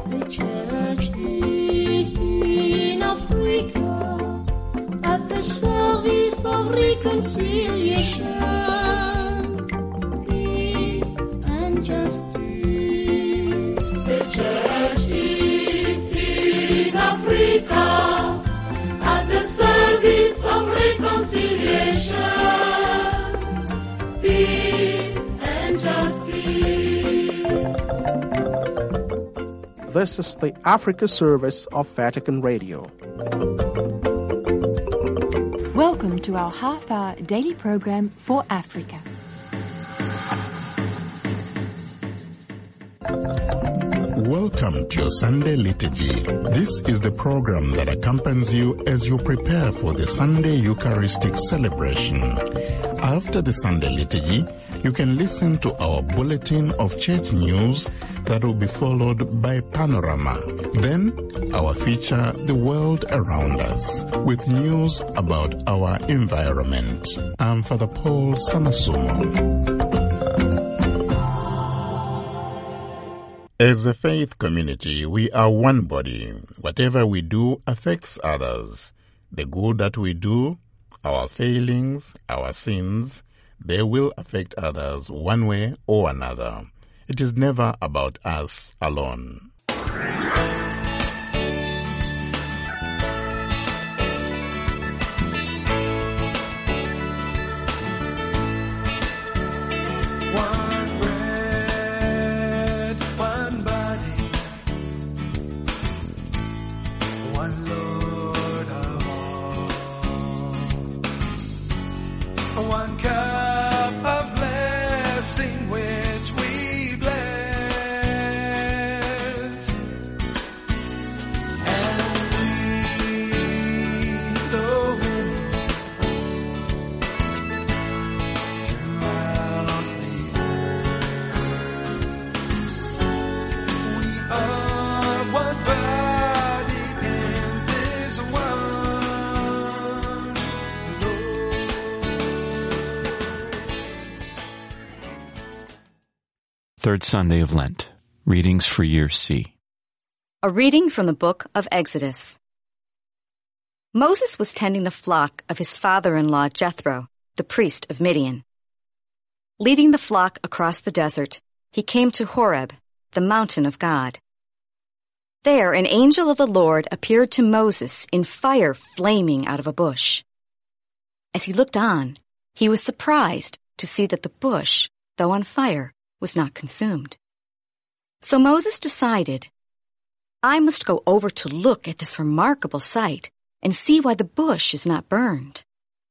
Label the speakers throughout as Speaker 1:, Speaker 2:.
Speaker 1: The church is in Africa at the service of reconciliation, peace and justice. The church is in Africa at the service of reconciliation, peace and justice.
Speaker 2: This is the Africa service of Vatican Radio.
Speaker 3: Welcome to our half-hour daily program for Africa.
Speaker 4: Welcome to your Sunday Liturgy. This is the program that accompanies you as you prepare for the Sunday Eucharistic celebration. After the Sunday Liturgy, you can listen to our bulletin of church news that will be followed by Panorama. Then, our feature, The World Around Us, with news about our environment. I'm Father Paul Samasumo. As a faith community, we are one body. Whatever we do affects others. The good that we do, our failings, our sins, they will affect others one way or another. It is never about us alone.
Speaker 5: Third Sunday of Lent. Readings for Year C.
Speaker 6: A reading from the book of Exodus. Moses was tending the flock of his father-in-law Jethro, the priest of Midian. Leading the flock across the desert, he came to Horeb, the mountain of God. There an angel of the Lord appeared to Moses in fire flaming out of a bush. As he looked on, he was surprised to see that the bush, though on fire, was not consumed. So Moses decided, I must go over to look at this remarkable sight and see why the bush is not burned.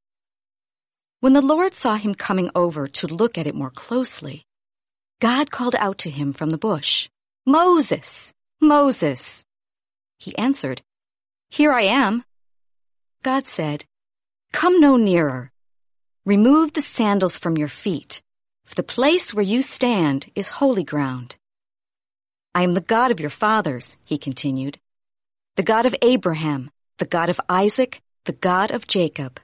Speaker 6: When the Lord saw him coming over to look at it more closely, God called out to him from the bush, Moses, Moses. He answered, Here I am. God said, Come no nearer. Remove the sandals from your feet, for the place where you stand is holy ground. I am the God of your fathers, he continued, the God of Abraham, the God of Isaac, the God of Jacob.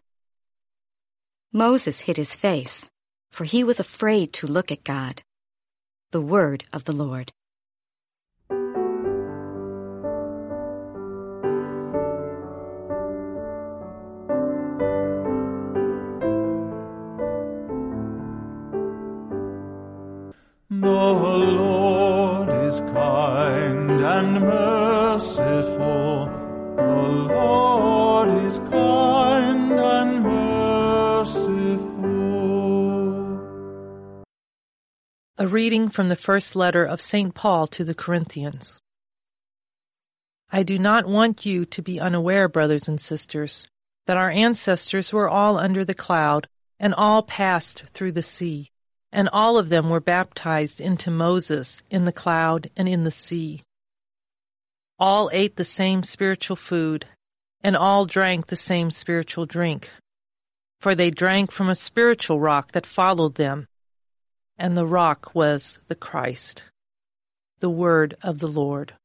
Speaker 6: Moses hid his face, for he was afraid to look at God. The word of the Lord.
Speaker 7: The Lord is kind and merciful. The Lord is kind and merciful.
Speaker 8: A reading from the first letter of St. Paul to the Corinthians. I do not want you to be unaware, brothers and sisters, that our ancestors were all under the cloud and all passed through the sea. And all of them were baptized into Moses in the cloud and in the sea. All ate the same spiritual food, and all drank the same spiritual drink. For they drank from a spiritual rock that followed them, and the rock was the Christ. The word of the Lord.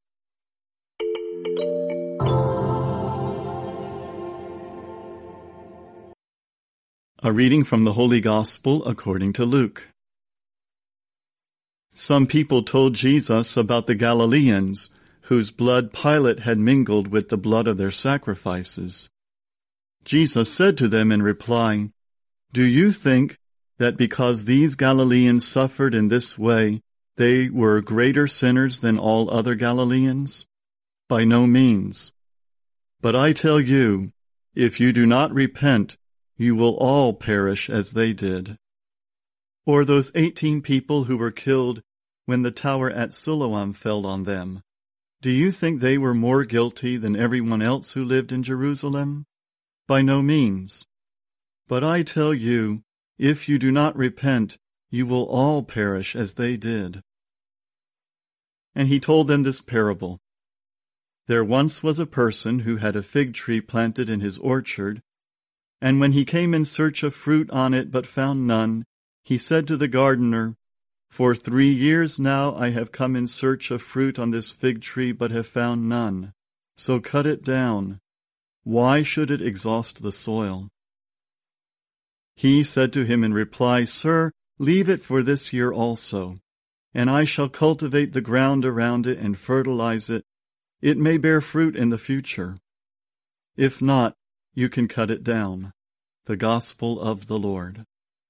Speaker 9: A reading from the Holy Gospel according to Luke. Some people told Jesus about the Galileans whose blood Pilate had mingled with the blood of their sacrifices. Jesus said to them in reply, "Do you think that because these Galileans suffered in this way, they were greater sinners than all other Galileans? By no means. But I tell you, if you do not repent, you will all perish as they did." Or those 18 people who were killed when the tower at Siloam fell on them. Do you think they were more guilty than everyone else who lived in Jerusalem? By no means. But I tell you, if you do not repent, you will all perish as they did. And he told them this parable. There once was a person who had a fig tree planted in his orchard, and when he came in search of fruit on it but found none, he said to the gardener, "For 3 years now I have come in search of fruit on this fig tree but have found none. So cut it down. Why should it exhaust the soil?" He said to him in reply, "Sir, leave it for this year also, and I shall cultivate the ground around it and fertilize it. It may bear fruit in the future. If not, you can cut it down." The Gospel of the Lord.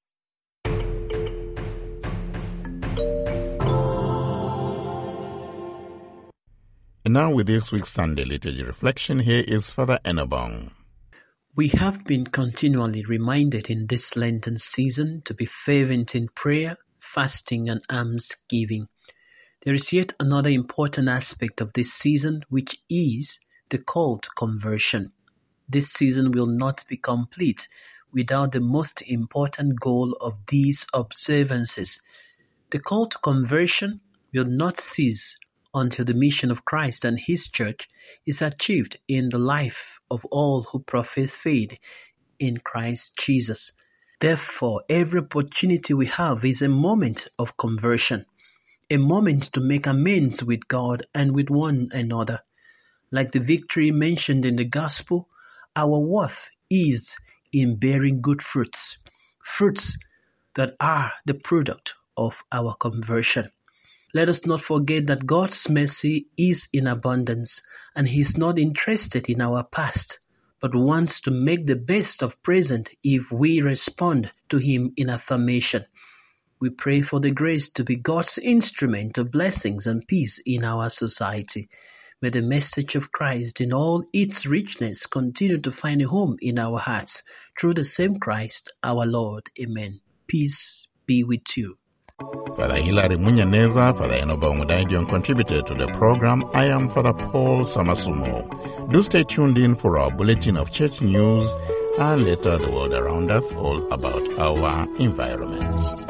Speaker 4: And now with this week's Sunday Liturgy Reflection, here is Father Enobong.
Speaker 10: We have been continually reminded in this Lenten season to be fervent in prayer, fasting, and almsgiving. There is yet another important aspect of this season, which is the call to conversion. This season will not be complete without the most important goal of these observances. The call to conversion will not cease until the mission of Christ and His Church is achieved in the life of all who profess faith in Christ Jesus. Therefore, every opportunity we have is a moment of conversion, a moment to make amends with God and with one another. Like the victory mentioned in the Gospel, our worth is in bearing good fruits, fruits that are the product of our conversion. Let us not forget that God's mercy is in abundance, and He is not interested in our past, but wants to make the best of present if we respond to Him in affirmation. We pray for the grace to be God's instrument of blessings and peace in our society. May the message of Christ in all its richness continue to find a home in our hearts through the same Christ our Lord. Amen. Peace be with you.
Speaker 4: Father Hilary Munyaneza, Father Enobong Udaidion contributed to the program. I am Father Paul Samasumo. Do stay tuned in for our bulletin of church news and later the world around us, all about our environment.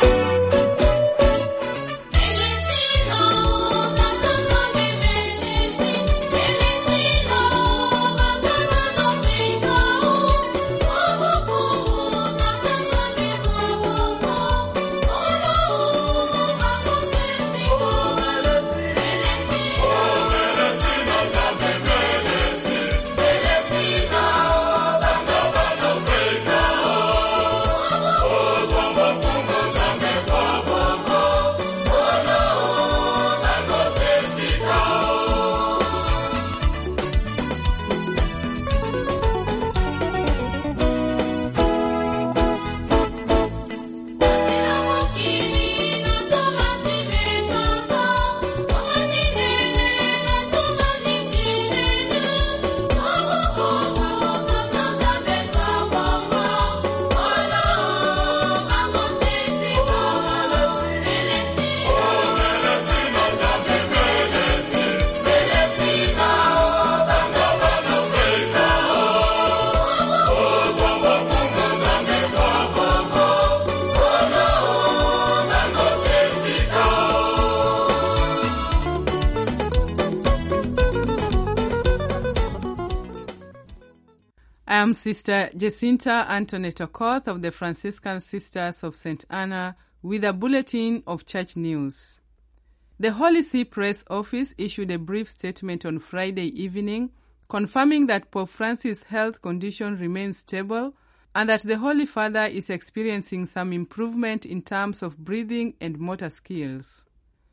Speaker 11: I am Sister Jacinta Antoinette Okoth of the Franciscan Sisters of St. Anna with a bulletin of church news. The Holy See Press Office issued a brief statement on Friday evening confirming that Pope Francis' health condition remains stable and that the Holy Father is experiencing some improvement in terms of breathing and motor skills.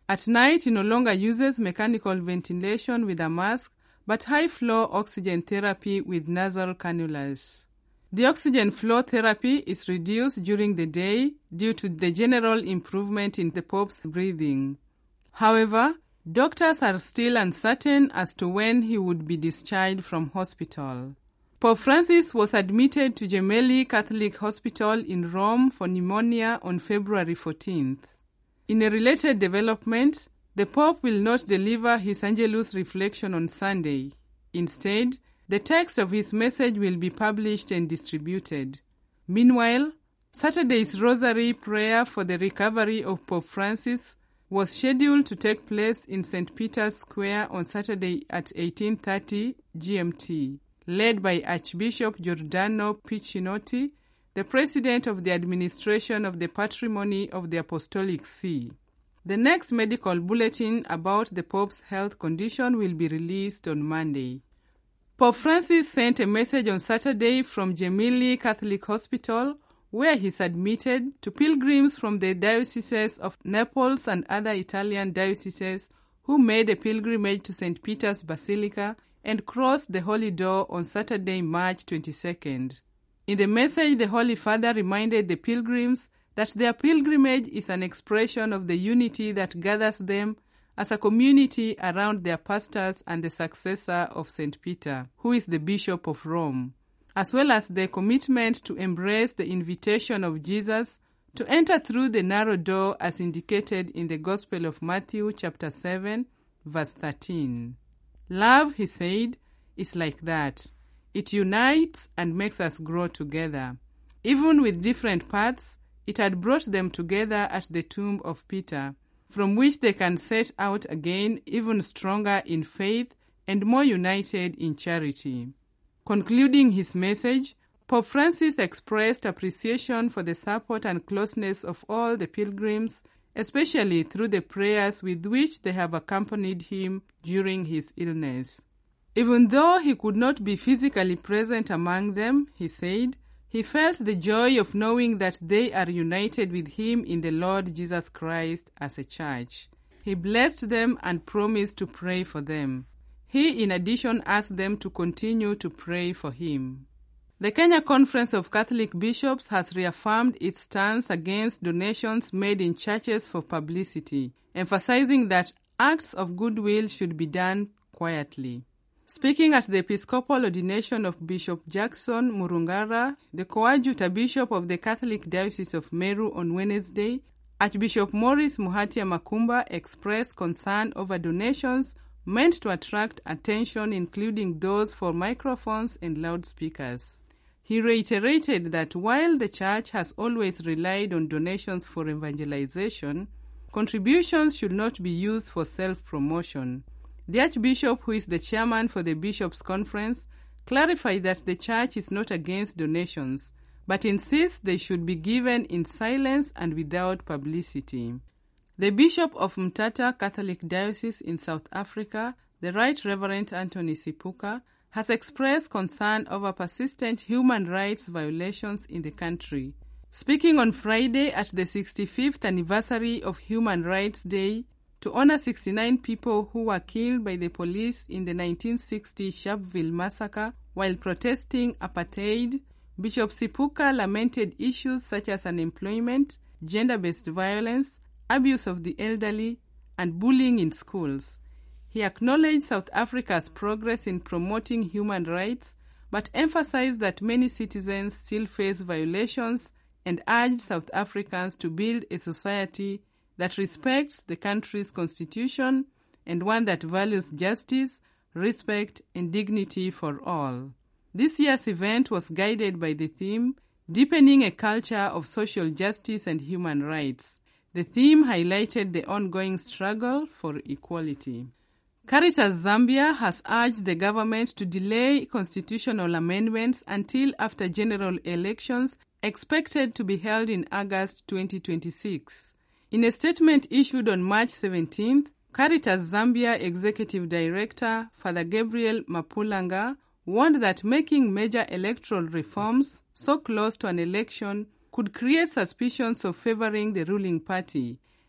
Speaker 11: At night, he no longer uses mechanical ventilation with a mask, but high-flow oxygen therapy with nasal cannulas. The oxygen flow therapy is reduced during the day due to the general improvement in the Pope's breathing. However, doctors are still uncertain as to when he would be discharged from hospital. Pope Francis was admitted to Gemelli Catholic Hospital in Rome for pneumonia on February 14th. In a related development, the Pope will not deliver his Angelus reflection on Sunday. Instead, the text of his message will be published and distributed. Meanwhile, Saturday's Rosary prayer for the recovery of Pope Francis was scheduled to take place in St. Peter's Square on Saturday at 18:30 GMT, led by Archbishop Giordano Piccinotti, the President of the Administration of the Patrimony of the Apostolic See. The next medical bulletin about the Pope's health condition will be released on Monday. Pope Francis sent a message on Saturday from Gemelli Catholic Hospital, where he is admitted, to pilgrims from the dioceses of Naples and other Italian dioceses who made a pilgrimage to St. Peter's Basilica and crossed the Holy Door on Saturday, March 22nd. In the message, the Holy Father reminded the pilgrims that their pilgrimage is an expression of the unity that gathers them as a community around their pastors and the successor of St. Peter, who is the Bishop of Rome, as well as the commitment to embrace the invitation of Jesus to enter through the narrow door as indicated in the Gospel of Matthew chapter 7, verse 13. Love, he said, is like that. It unites and makes us grow together. Even with different paths, it had brought them together at the tomb of Peter, from which they can set out again even stronger in faith and more united in charity. Concluding his message, Pope Francis expressed appreciation for the support and closeness of all the pilgrims, especially through the prayers with which they have accompanied him during his illness. Even though he could not be physically present among them, he said, he felt the joy of knowing that they are united with him in the Lord Jesus Christ as a church. He blessed them and promised to pray for them. He, in addition, asked them to continue to pray for him. The Kenya Conference of Catholic Bishops has reaffirmed its stance against donations made in churches for publicity, emphasizing that acts of goodwill should be done quietly. Speaking at the Episcopal ordination of Bishop Jackson Murungara, the coadjutor bishop of the Catholic Diocese of Meru on Wednesday, Archbishop Maurice Muhatia Makumba expressed concern over donations meant to attract attention, including those for microphones and loudspeakers. He reiterated that while the Church has always relied on donations for evangelization, contributions should not be used for self-promotion. The Archbishop, who is the chairman for the Bishops' Conference, clarified that the Church is not against donations, but insists they should be given in silence and without publicity. The Bishop of Mtata Catholic Diocese in South Africa, the Right Reverend Anthony Sipuka, has expressed concern over persistent human rights violations in the country. Speaking on Friday at the 65th anniversary of Human Rights Day, to honor 69 people who were killed by the police in the 1960 Sharpeville massacre while protesting apartheid, Bishop Sipuka lamented issues such as unemployment, gender-based violence, abuse of the elderly, and bullying in schools. He acknowledged South Africa's progress in promoting human rights, but emphasized that many citizens still face violations and urged South Africans to build a society that respects the country's constitution and one that values justice, respect, and dignity for all. This year's event was guided by the theme, Deepening a Culture of Social Justice and Human Rights. The theme highlighted the ongoing struggle for equality. Caritas Zambia has urged the government to delay constitutional amendments until after general elections expected to be held in August 2026. In a statement issued on March 17th, Caritas Zambia Executive Director Father Gabriel Mapulanga warned that making major electoral reforms so close to an election could create suspicions of favoring the ruling party,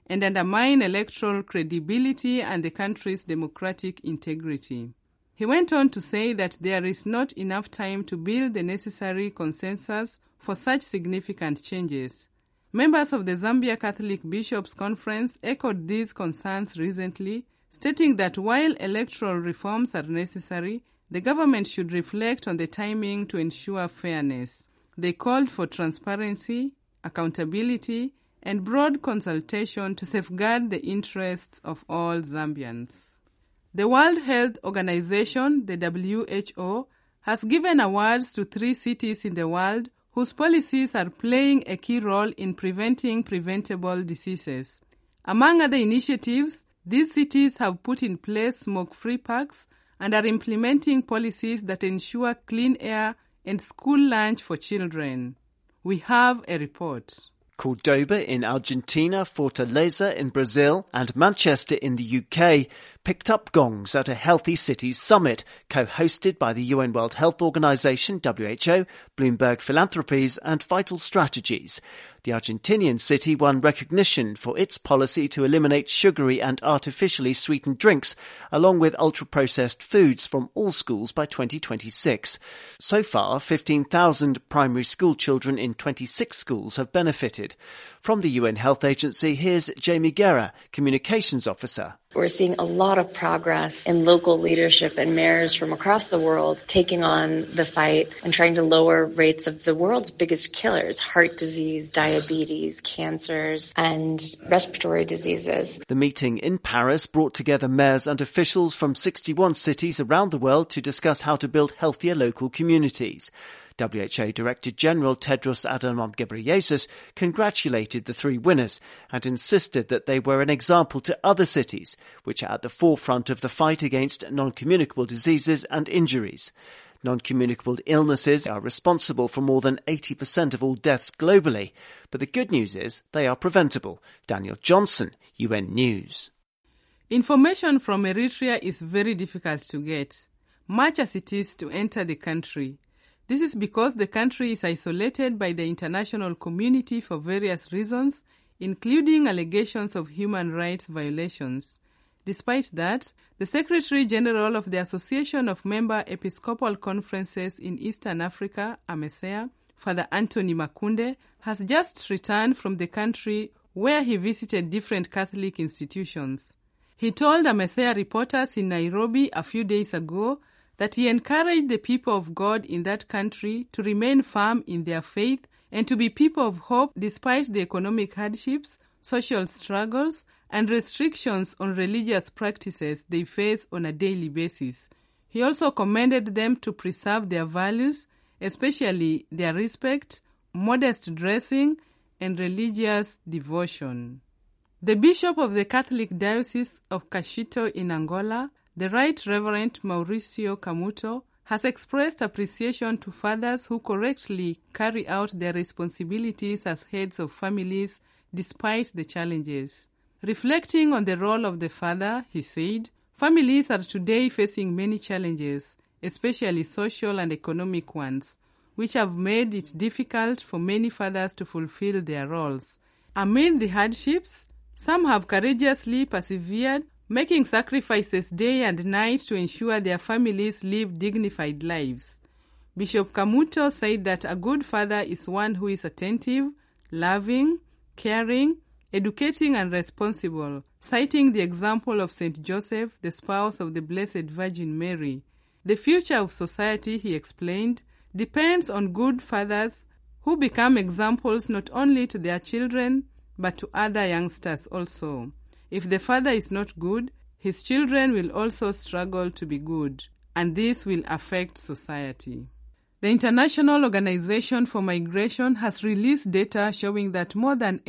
Speaker 11: and undermine electoral credibility and the country's democratic integrity. He went on to say that there is not enough time to build the necessary consensus for such significant changes. Members of the Zambia Catholic Bishops' Conference echoed these concerns recently, stating that while electoral reforms are necessary, the government should reflect on the timing to ensure fairness. They called for transparency, accountability, and broad consultation to safeguard the interests of all Zambians. The World Health Organization, the WHO, has given awards to 3 cities in the world whose policies are playing a key role in preventing preventable diseases. Among other initiatives, these cities have put in place smoke-free parks and are implementing policies that ensure clean air and school lunch for children. We have a report.
Speaker 12: Cordoba in Argentina, Fortaleza in Brazil, and Manchester in the UK picked up gongs at a Healthy Cities Summit, co-hosted by the UN World Health Organization, WHO, Bloomberg Philanthropies, and Vital Strategies. The Argentinian city won recognition for its policy to eliminate sugary and artificially sweetened drinks, along with ultra-processed foods from all schools by 2026. So far, 15,000 primary school children in 26 schools have benefited. From the UN Health Agency, here's Jamie Guerra, Communications Officer.
Speaker 13: We're seeing a lot of progress in local leadership and mayors from across the world taking on the fight and trying to lower rates of the world's biggest killers, heart disease, diabetes, cancers, and respiratory diseases.
Speaker 12: The meeting in Paris brought together mayors and officials from 61 cities around the world to discuss how to build healthier local communities. WHO Director General Tedros Adhanom Ghebreyesus congratulated the 3 winners and insisted that they were an example to other cities, which are at the forefront of the fight against non-communicable diseases and injuries. Non-communicable illnesses are responsible for more than 80% of all deaths globally, but the good news is they are preventable. Daniel Johnson, UN News.
Speaker 11: Information from Eritrea is very difficult to get, much as it is to enter the country. This is because the country is isolated by the international community for various reasons, including allegations of human rights violations. Despite that, the Secretary General of the Association of Member Episcopal Conferences in Eastern Africa, AMESEA, Father Anthony Makunde, has just returned from the country where he visited different Catholic institutions. He told AMESEA reporters in Nairobi a few days ago that he encouraged the people of God in that country to remain firm in their faith and to be people of hope despite the economic hardships, social struggles, and restrictions on religious practices they face on a daily basis. He also commended them to preserve their values, especially their respect, modest dressing, and religious devotion. The Bishop of the Catholic Diocese of Cashito in Angola, the Right Reverend Mauricio Camuto, has expressed appreciation to fathers who correctly carry out their responsibilities as heads of families despite the challenges. Reflecting on the role of the father, he said, "Families are today facing many challenges, especially social and economic ones, which have made it difficult for many fathers to fulfill their roles. Amid the hardships, some have courageously persevered, making sacrifices day and night to ensure their families live dignified lives." Bishop Camuto said that a good father is one who is attentive, loving, caring, educating and responsible, citing the example of St. Joseph, the spouse of the Blessed Virgin Mary. The future of society, he explained, depends on good fathers who become examples not only to their children, but to other youngsters also. If the father is not good, his children will also struggle to be good, and this will affect society. The International Organization for Migration has released data showing that more than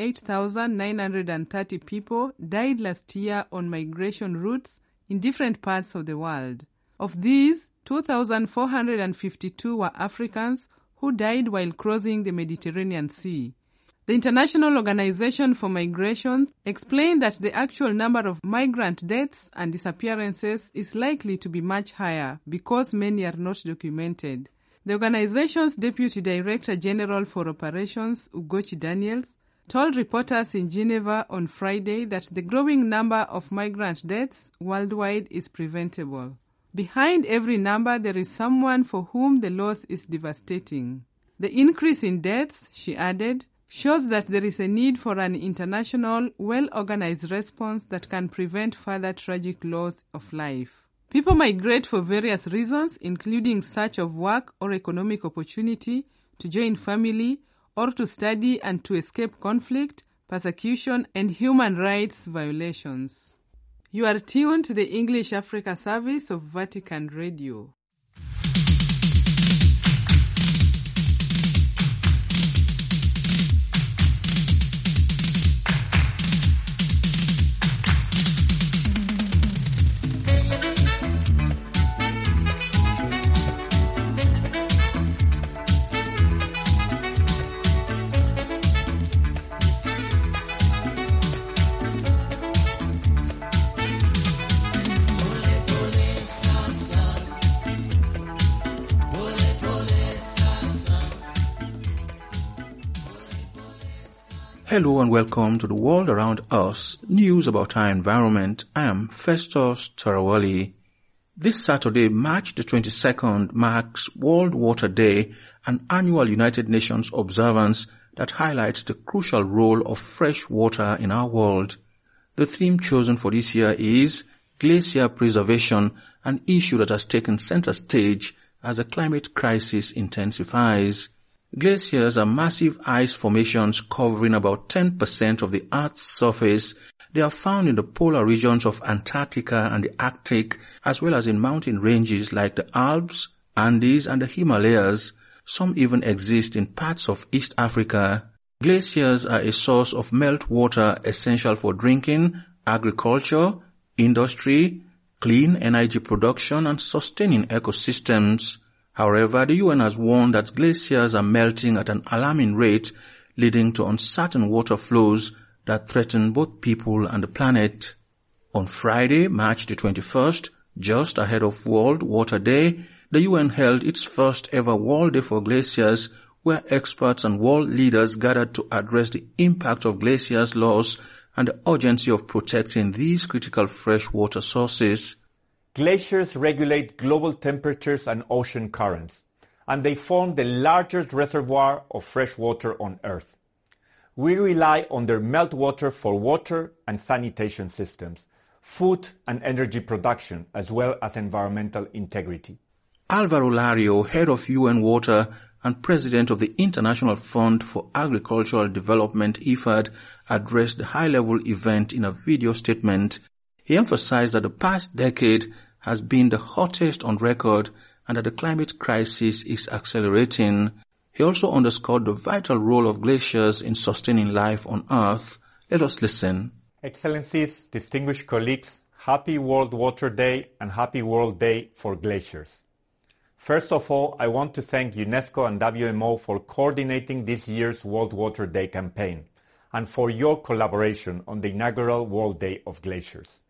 Speaker 11: 8,930 people died last year on migration routes in different parts of the world. Of these, 2,452 were Africans who died while crossing the Mediterranean Sea. The International Organization for Migration explained that the actual number of migrant deaths and disappearances is likely to be much higher because many are not documented. The organization's Deputy Director General for Operations, Ugochi Daniels, told reporters in Geneva on Friday that the growing number of migrant deaths worldwide is preventable. Behind every number, there is someone for whom the loss is devastating. The increase in deaths, she added, shows that there is a need for an international, well-organized response that can prevent further tragic loss of life. People migrate for various reasons, including search of work or economic opportunity, to join family, or to study and to escape conflict, persecution, and human rights violations. You are tuned to the English Africa service of Vatican Radio.
Speaker 2: Hello and welcome to the World Around Us, news about our environment. I am Festus Tarawali. This Saturday, March the 22nd, marks World Water Day, an annual United Nations observance that highlights the crucial role of fresh water in our world. The theme chosen for this year is Glacier Preservation, an issue that has taken center stage as the climate crisis intensifies. Glaciers are massive ice formations covering about 10% of the Earth's surface. They are found in the polar regions of Antarctica and the Arctic, as well as in mountain ranges like the Alps, Andes, and the Himalayas. Some even exist in parts of East Africa. Glaciers are a source of meltwater essential for drinking, agriculture, industry, clean energy production, and sustaining ecosystems. However, the UN has warned that glaciers are melting at an alarming rate, leading to uncertain water flows that threaten both people and the planet. On Friday, March the 21st, just ahead of World Water Day, the UN held its first ever World Day for Glaciers, where experts and world leaders gathered to address the impact of glaciers' loss and the urgency of protecting these critical freshwater sources.
Speaker 14: Glaciers regulate global temperatures and ocean currents, and they form the largest reservoir of fresh water on Earth. We rely on their meltwater for water and sanitation systems, food and energy production, as well as environmental integrity.
Speaker 2: Alvaro Lario, head of UN Water and president of the International Fund for Agricultural Development, IFAD, addressed the high-level event in a video statement. He emphasized that the past decade has been the hottest on record and that the climate crisis is accelerating. He also underscored the vital role of glaciers in sustaining life on Earth. Let us listen.
Speaker 14: Excellencies, distinguished colleagues, happy World Water Day and happy World Day for Glaciers. First of all, I want to thank UNESCO and WMO for coordinating this year's World Water Day campaign and for your collaboration on the inaugural World Day of Glaciers.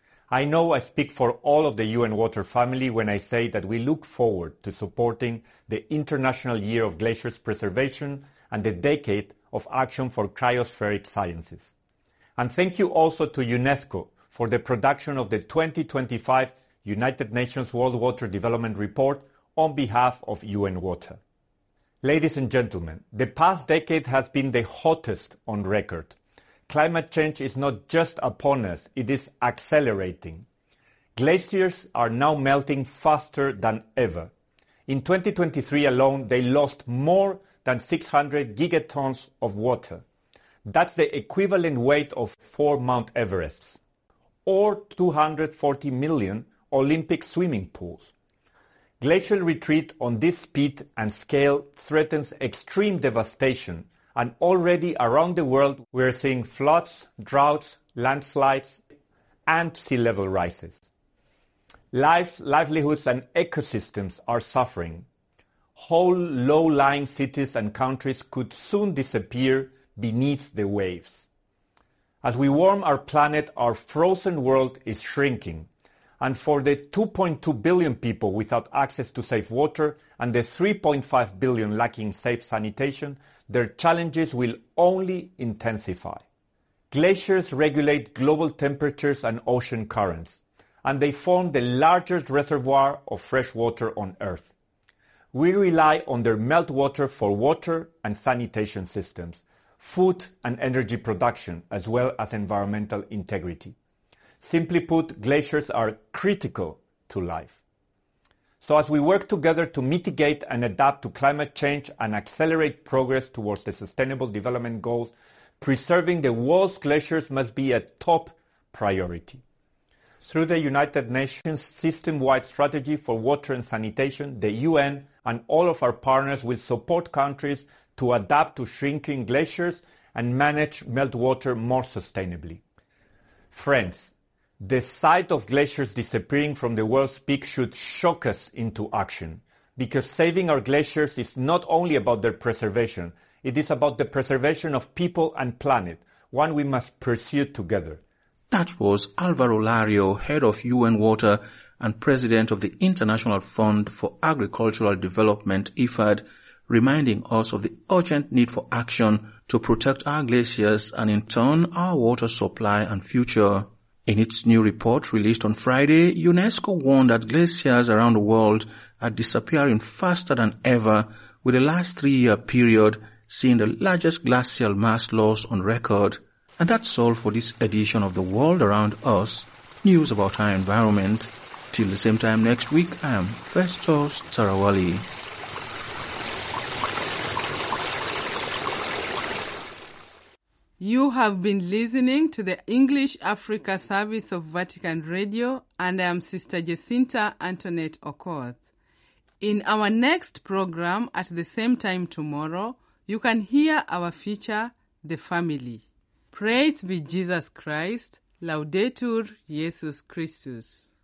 Speaker 14: I know I speak for all of the UN Water family when I say that we look forward to supporting the International Year of Glaciers Preservation and the Decade of Action for Cryospheric Sciences. And thank you also to UNESCO for the production of the 2025 United Nations World Water Development Report on behalf of UN Water. Ladies and gentlemen, the past decade has been the hottest on record. Climate change is not just upon us, it is accelerating. Glaciers are now melting faster than ever. In 2023 alone, they lost more than 600 gigatons of water. That's the equivalent weight of 4 Mount Everests, or 240 million Olympic swimming pools. Glacial retreat on this speed and scale threatens extreme devastation, and already around the world we're seeing floods, droughts, landslides, and sea level rises. Lives, livelihoods, and ecosystems are suffering. Whole low-lying cities and countries could soon disappear beneath the waves. As we warm our planet, our frozen world is shrinking, And for the 2.2 billion people without access to safe water and the 3.5 billion lacking safe sanitation, their challenges will only intensify. Glaciers regulate global temperatures and ocean currents, and they form the largest reservoir of fresh water on Earth. We rely on their meltwater for water and sanitation systems, food and energy production, as well as environmental integrity. Simply put, glaciers are critical to life. So as we work together to mitigate and adapt to climate change and accelerate progress towards the Sustainable Development Goals, preserving the world's glaciers must be a top priority. Through the United Nations System-Wide Strategy for Water and Sanitation, the UN and all of our partners will support countries to adapt to shrinking glaciers and manage meltwater more sustainably. Friends, the sight of glaciers disappearing from the world's peak should shock us into action, because saving our glaciers is not only about their preservation, it is about the preservation of people and planet, one we must pursue together.
Speaker 2: That was Alvaro Lario, head of UN Water and president of the International Fund for Agricultural Development, IFAD, reminding us of the urgent need for action to protect our glaciers and in turn our water supply and future. In its new report released on Friday, UNESCO warned that glaciers around the world are disappearing faster than ever, with the last 3-year period seeing the largest glacial mass loss on record. And that's all for this edition of The World Around Us, news about our environment. Till the same time next week, I am Festus Tarawali.
Speaker 11: You have been listening to the English Africa service of Vatican Radio, and I am Sister Jacinta Antoinette Okoth. In our next program at the same time tomorrow, you can hear our feature, The Family. Praise be Jesus Christ. Laudetur Jesus Christus.